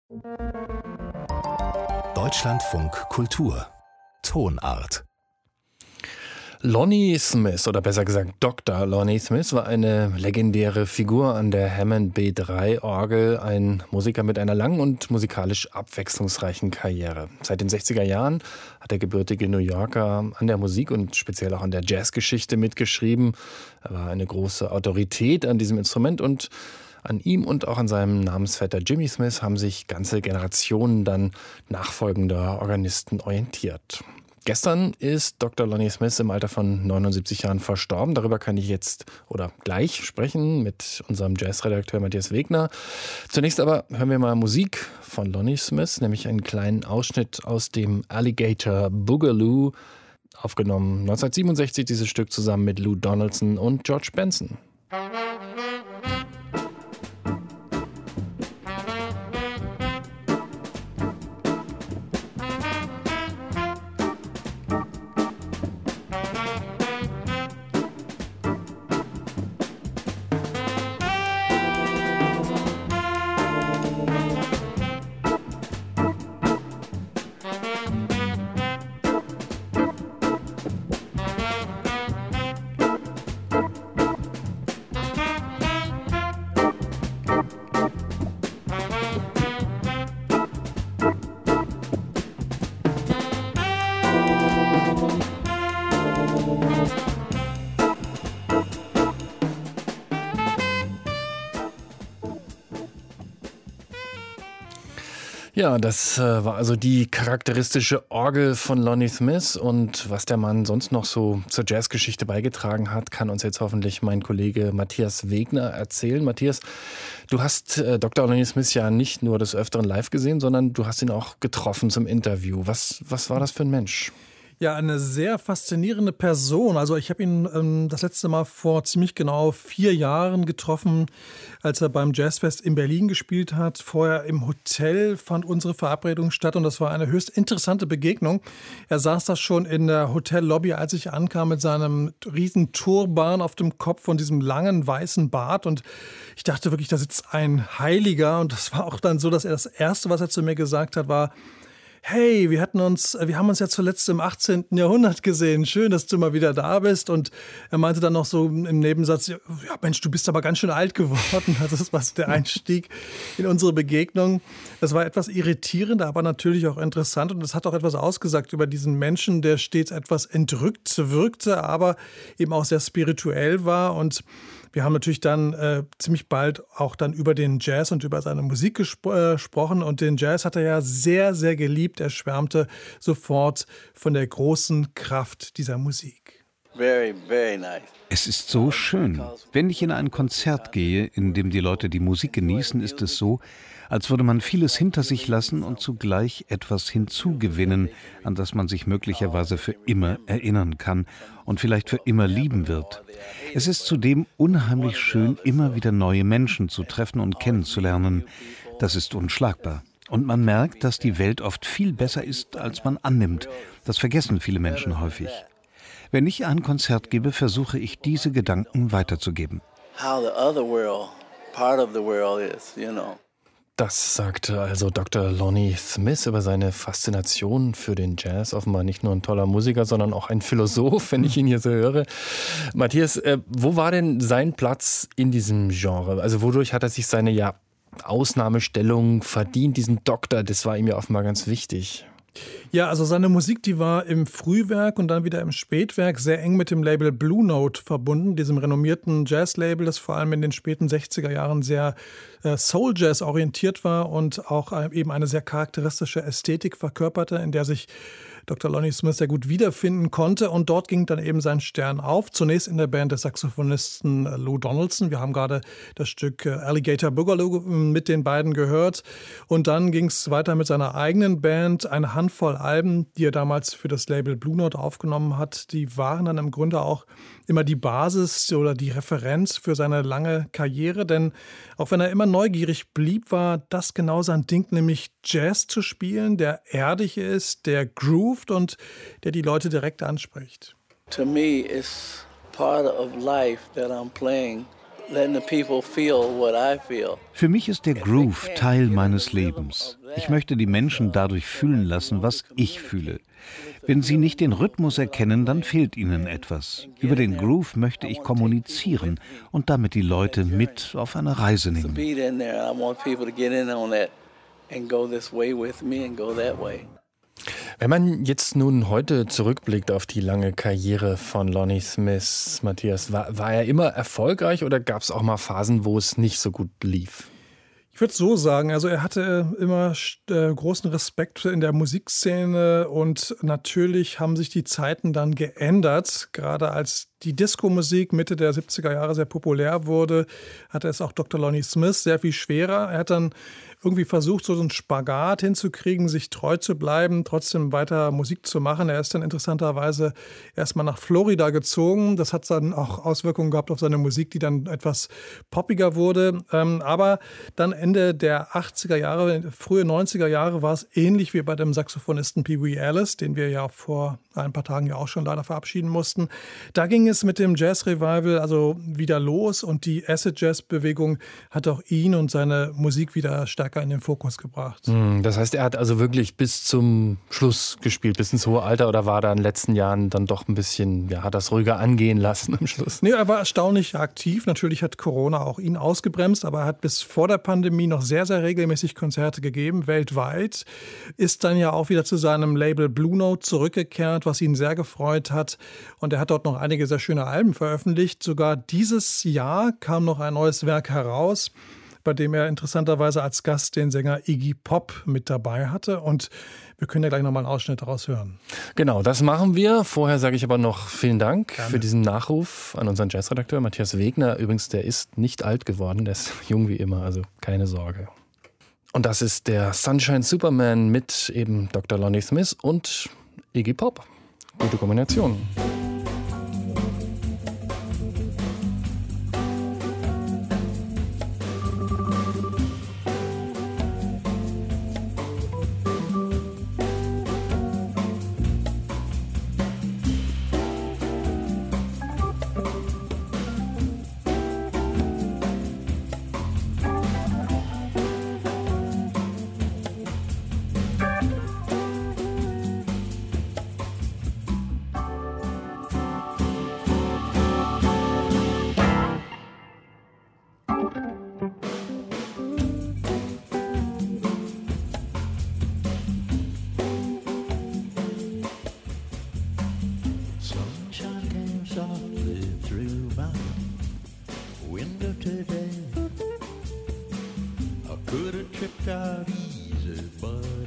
Deutschlandfunk Kultur Tonart. Lonnie Smith, oder besser gesagt Dr. Lonnie Smith, war eine legendäre Figur an der Hammond B3-Orgel, ein Musiker mit einer langen und musikalisch abwechslungsreichen Karriere. Seit den 60er Jahren hat der gebürtige New Yorker an der Musik und speziell auch an der Jazzgeschichte mitgeschrieben. Er war eine große Autorität an diesem Instrument und an ihm und auch an seinem Namensvetter Jimmy Smith haben sich ganze Generationen dann nachfolgender Organisten orientiert. Gestern ist Dr. Lonnie Smith im Alter von 79 Jahren verstorben. Darüber kann ich jetzt oder gleich sprechen mit unserem Jazzredakteur Matthias Wegner. Zunächst aber hören wir mal Musik von Lonnie Smith, nämlich einen kleinen Ausschnitt aus dem Alligator Boogaloo, aufgenommen 1967, dieses Stück zusammen mit Lou Donaldson und George Benson. Ja, das war also die charakteristische Orgel von Lonnie Smith, und was der Mann sonst noch so zur Jazzgeschichte beigetragen hat, kann uns jetzt hoffentlich mein Kollege Matthias Wegner erzählen. Matthias, du hast Dr. Lonnie Smith ja nicht nur des Öfteren live gesehen, sondern du hast ihn auch getroffen zum Interview. Was war das für ein Mensch? Ja, eine sehr faszinierende Person. Also ich habe ihn das letzte Mal vor ziemlich genau 4 Jahren getroffen, als er beim Jazzfest in Berlin gespielt hat. Vorher im Hotel fand unsere Verabredung statt und das war eine höchst interessante Begegnung. Er saß da schon in der Hotellobby, als ich ankam, mit seinem riesen Turban auf dem Kopf und diesem langen weißen Bart, und ich dachte wirklich, da sitzt ein Heiliger, und das war auch dann so, dass er das Erste, was er zu mir gesagt hat, war: Hey, wir haben uns ja zuletzt im 18. Jahrhundert gesehen. Schön, dass du mal wieder da bist. Und er meinte dann noch so im Nebensatz: Ja, Mensch, du bist aber ganz schön alt geworden. Also das war der Einstieg in unsere Begegnung. Das war etwas irritierend, aber natürlich auch interessant. Und das hat auch etwas ausgesagt über diesen Menschen, der stets etwas entrückt wirkte, aber eben auch sehr spirituell war. Und wir haben natürlich dann ziemlich bald auch dann über den Jazz und über seine Musik gesprochen. Und den Jazz hat er ja sehr, sehr geliebt. Er schwärmte sofort von der großen Kraft dieser Musik. Very, very nice. Es ist so schön. Wenn ich in ein Konzert gehe, in dem die Leute die Musik genießen, ist es so, als würde man vieles hinter sich lassen und zugleich etwas hinzugewinnen, an das man sich möglicherweise für immer erinnern kann und vielleicht für immer lieben wird. Es ist zudem unheimlich schön, immer wieder neue Menschen zu treffen und kennenzulernen. Das ist unschlagbar. Und man merkt, dass die Welt oft viel besser ist, als man annimmt. Das vergessen viele Menschen häufig. Wenn ich ein Konzert gebe, versuche ich, diese Gedanken weiterzugeben. How the other world, part of the world is, you know. Das sagte also Dr. Lonnie Smith über seine Faszination für den Jazz. Offenbar nicht nur ein toller Musiker, sondern auch ein Philosoph, wenn ich ihn hier so höre. Matthias, wo war denn sein Platz in diesem Genre? Also wodurch hat er sich seine Ausnahmestellung verdient, diesen Doktor? Das war ihm ja offenbar ganz wichtig. Ja, also seine Musik, die war im Frühwerk und dann wieder im Spätwerk sehr eng mit dem Label Blue Note verbunden, diesem renommierten Jazzlabel, das vor allem in den späten 60er Jahren sehr Soul-Jazz orientiert war und auch eben eine sehr charakteristische Ästhetik verkörperte, in der sich Dr. Lonnie Smith sehr gut wiederfinden konnte. Und dort ging dann eben sein Stern auf. Zunächst in der Band des Saxophonisten Lou Donaldson. Wir haben gerade das Stück Alligator Boogaloo mit den beiden gehört. Und dann ging es weiter mit seiner eigenen Band. Eine Handvoll Alben, die er damals für das Label Blue Note aufgenommen hat, die waren dann im Grunde auch immer die Basis oder die Referenz für seine lange Karriere. Denn auch wenn er immer neugierig blieb, war das genau sein Ding, nämlich Jazz zu spielen, der erdig ist, der groovt und der die Leute direkt anspricht. To me, it's part of life that I'm playing letting the people feel what I feel. Für mich ist der Groove Teil meines Lebens. Ich möchte die Menschen dadurch fühlen lassen, was ich fühle. Wenn sie nicht den Rhythmus erkennen, dann fehlt ihnen etwas. Über den Groove möchte ich kommunizieren und damit die Leute mit auf eine Reise nehmen. Wenn man jetzt nun heute zurückblickt auf die lange Karriere von Lonnie Smith, Matthias, war er immer erfolgreich oder gab es auch mal Phasen, wo es nicht so gut lief? Ich würde es so sagen, also er hatte immer großen Respekt in der Musikszene und natürlich haben sich die Zeiten dann geändert. Gerade als die Disco-Musik Mitte der 70er Jahre sehr populär wurde, hatte es auch Dr. Lonnie Smith sehr viel schwerer. Er hat dann irgendwie versucht, so einen Spagat hinzukriegen, sich treu zu bleiben, trotzdem weiter Musik zu machen. Er ist dann interessanterweise erstmal nach Florida gezogen. Das hat dann auch Auswirkungen gehabt auf seine Musik, die dann etwas poppiger wurde. Aber dann Ende der 80er Jahre, frühe 90er Jahre war es ähnlich wie bei dem Saxophonisten Pee Wee Ellis, den wir ja vor ein paar Tagen ja auch schon leider verabschieden mussten. Da ging es mit dem Jazz-Revival also wieder los und die Acid-Jazz-Bewegung hat auch ihn und seine Musik wieder stärker in den Fokus gebracht. Das heißt, er hat also wirklich bis zum Schluss gespielt, bis ins hohe Alter, oder war da in den letzten Jahren dann doch ein bisschen, ja, hat das ruhiger angehen lassen am Schluss? Nee, er war erstaunlich aktiv. Natürlich hat Corona auch ihn ausgebremst, aber er hat bis vor der Pandemie noch sehr, sehr regelmäßig Konzerte gegeben, weltweit. Ist dann ja auch wieder zu seinem Label Blue Note zurückgekehrt, was ihn sehr gefreut hat. Und er hat dort noch einige sehr schöne Alben veröffentlicht. Sogar dieses Jahr kam noch ein neues Werk heraus, bei dem er interessanterweise als Gast den Sänger Iggy Pop mit dabei hatte. Und wir können ja gleich nochmal einen Ausschnitt daraus hören. Genau, das machen wir. Vorher sage ich aber noch vielen Dank für diesen Nachruf an unseren Jazzredakteur Matthias Wegner. Übrigens, der ist nicht alt geworden, der ist jung wie immer, also keine Sorge. Und das ist der Sunshine Superman mit eben Dr. Lonnie Smith und Iggy Pop. Gute Kombination. Could have tripped out easy, but